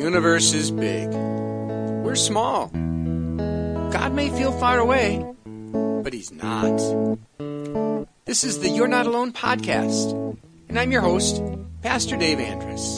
universe is big. We're small. God may feel far away, but He's not. This is the You're Not Alone podcast, and I'm your host, Pastor Dave Andrus.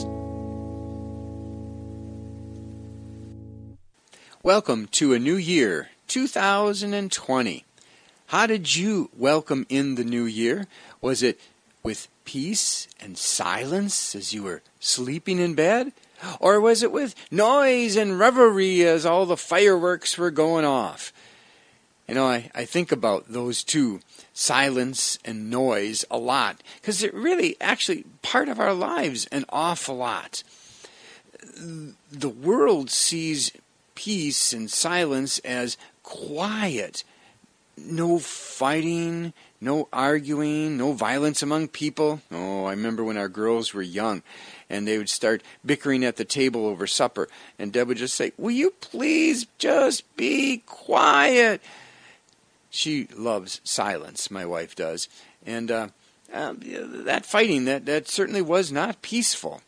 Welcome to a new year, 2020. How did you welcome in the new year? Was it with peace and silence as you were sleeping in bed? Or was it with noise and revelry as all the fireworks were going off? You know, I think about those two, silence and noise, a lot, because it really actually part of our lives an awful lot. The world sees peace and silence as quiet. No fighting, no arguing, no violence among people. Oh, I remember when our girls were young and they would start bickering at the table over supper. And Deb would just say, "Will you please just be quiet?" She loves silence, my wife does. And that fighting, that certainly was not peaceful.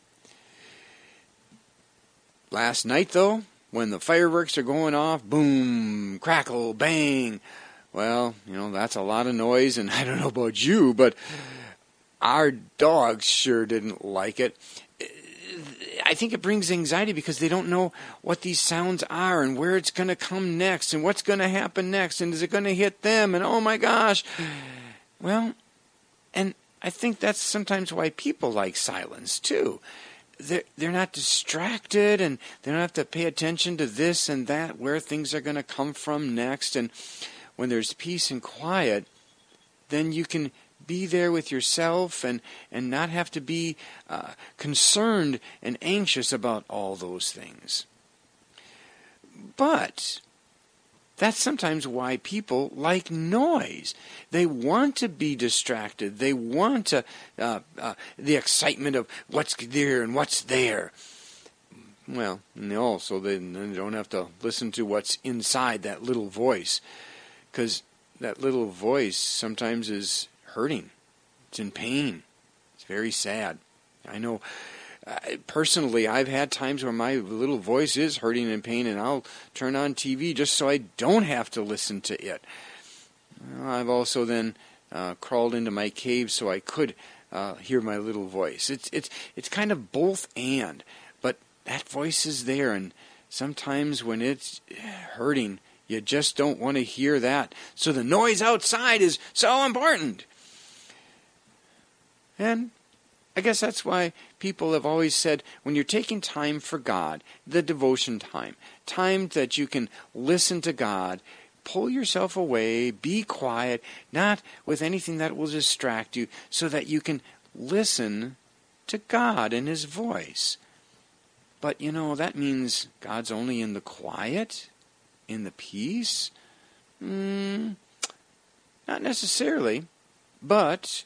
Last night, though, when the fireworks are going off, boom, crackle, bang, well, you know, that's a lot of noise, and I don't know about you, but our dogs sure didn't like it. I think it brings anxiety because they don't know what these sounds are and where it's going to come next and what's going to happen next and is it going to hit them and oh my gosh. Well, and I think that's sometimes why people like silence too. They're not distracted and they don't have to pay attention to this and that, where things are going to come from next. And when there's peace and quiet, then you can be there with yourself and not have to be concerned and anxious about all those things. But that's sometimes why people like noise. They want to be distracted. They want to the excitement of what's there and what's there. Well, and also they don't have to listen to what's inside that little voice, because that little voice sometimes is hurting. It's in pain. It's very sad. I know personally I've had times where my little voice is hurting and in pain and I'll turn on TV just so I don't have to listen to it. I've also then crawled into my cave so I could hear my little voice. It's kind of both and, but that voice is there, and sometimes when it's hurting, you just don't want to hear that. So the noise outside is so important. And I guess that's why people have always said when you're taking time for God, the devotion time that you can listen to God, pull yourself away, be quiet, not with anything that will distract you, so that you can listen to God and His voice. But, you know, that means God's only in the quiet, in the peace? Not necessarily, but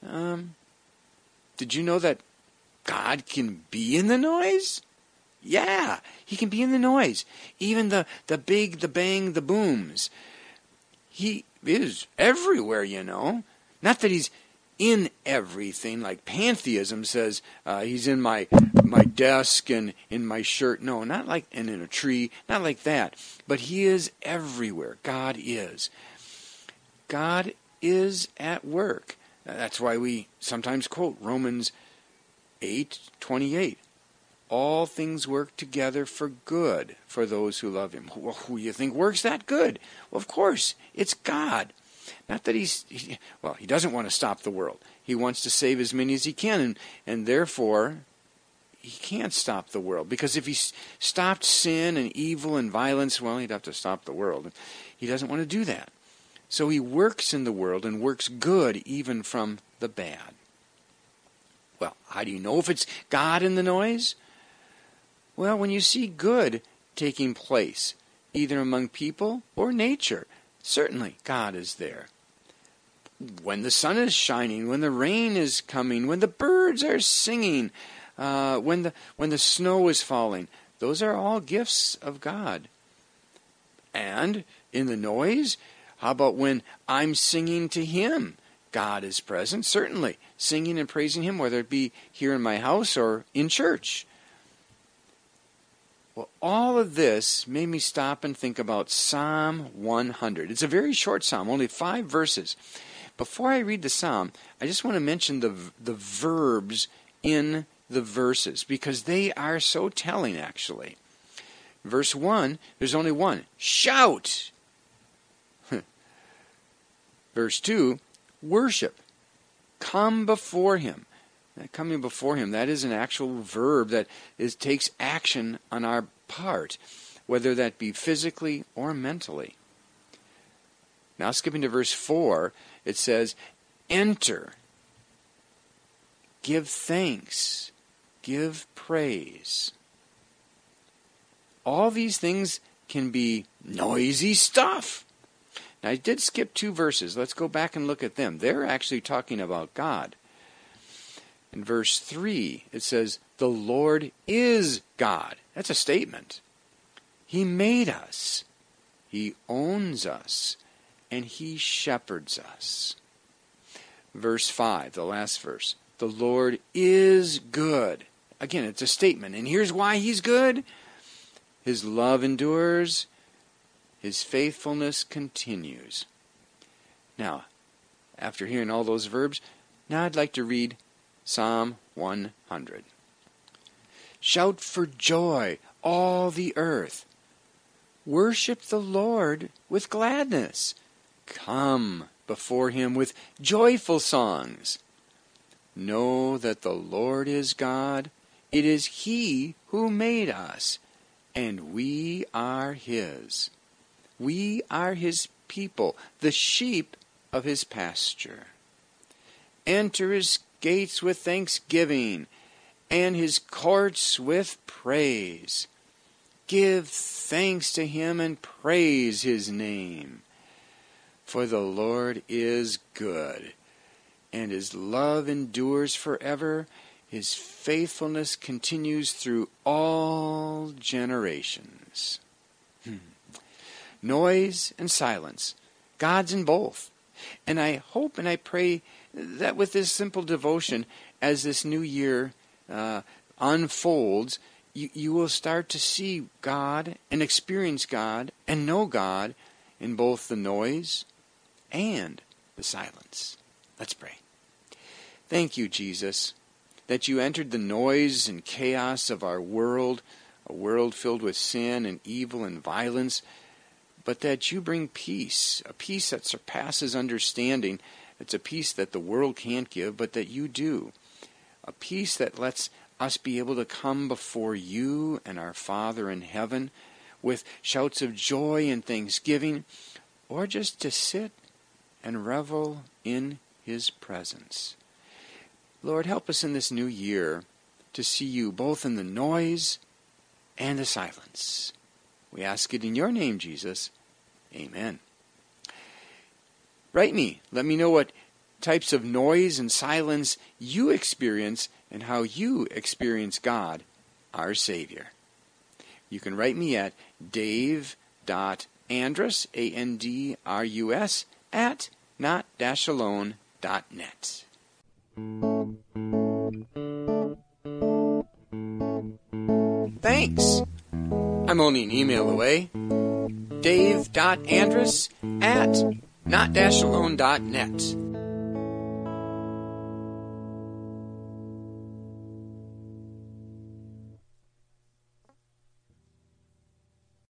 did you know that God can be in the noise? Yeah, He can be in the noise. Even the big, the bang, the booms. He is everywhere, you know. Not that He's in everything, like pantheism says He's in my desk and in my shirt. No, not like, and in a tree, not like that. But He is everywhere. God is. God is at work. That's why we sometimes quote Romans 8:28. All things work together for good for those who love Him. Well, who do you think works that good? Well, of course, it's God. Not that He doesn't want to stop the world. He wants to save as many as He can, and therefore He can't stop the world. Because if He stopped sin and evil and violence, well, He'd have to stop the world. He doesn't want to do that. So He works in the world and works good even from the bad. Well, how do you know if it's God in the noise? Well, when you see good taking place, either among people or nature, certainly God is there. When the sun is shining, when the rain is coming, when the birds are singing, when the snow is falling, those are all gifts of God. And in the noise, how about when I'm singing to Him? God is present, certainly. Singing and praising Him, whether it be here in my house or in church. Well, all of this made me stop and think about Psalm 100. It's a very short psalm, only 5 verses. Before I read the psalm, I just want to mention the verbs in the verses, because they are so telling, actually. Verse 1, there's only one. Shout! Verse 2, worship. Come before him. That coming before him, that is an actual verb that takes action on our part, whether that be physically or mentally. Now skipping to verse 4, it says, enter. Give thanks. Give praise. All these things can be noisy stuff. Now I did skip 2 verses. Let's go back and look at them. They're actually talking about God. In verse 3, it says, the Lord is God. That's a statement. He made us. He owns us. And he shepherds us. Verse 5, the last verse. The Lord is good. Again, it's a statement. And here's why he's good. His love endures. His faithfulness continues. Now, after hearing all those verbs, now I'd like to read Psalm 100. Shout for joy, all the earth. Worship the Lord with gladness. Come before him with joyful songs. Know that the Lord is God. It is he who made us, and we are his. We are his people, the sheep of his pasture. Enter his gates with thanksgiving, and his courts with praise. Give thanks to him and praise his name. For the Lord is good, and his love endures forever. His faithfulness continues through all generations. Noise and silence. God's in both. And I hope and I pray that with this simple devotion, as this new year unfolds, you will start to see God and experience God and know God in both the noise and the silence. Let's pray. Thank you, Jesus, that you entered the noise and chaos of our world, a world filled with sin and evil and violence, but that you bring peace, a peace that surpasses understanding. It's a peace that the world can't give, but that you do. A peace that lets us be able to come before you and our Father in heaven with shouts of joy and thanksgiving, or just to sit and revel in his presence. Lord, help us in this new year to see you both in the noise and the silence. We ask it in your name, Jesus. Amen. Write me. Let me know what types of noise and silence you experience and how you experience God, our Savior. You can write me at dave.andrus, A-N-D-R-U-S, at not-alone.net. Thanks. I'm only an email away. dave.andrus at not-alone.net.